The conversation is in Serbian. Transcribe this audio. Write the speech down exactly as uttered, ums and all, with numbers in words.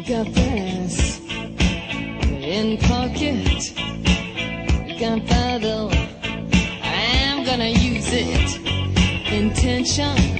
Cafés in pocket, gunpowder, I'm gonna use it. Intention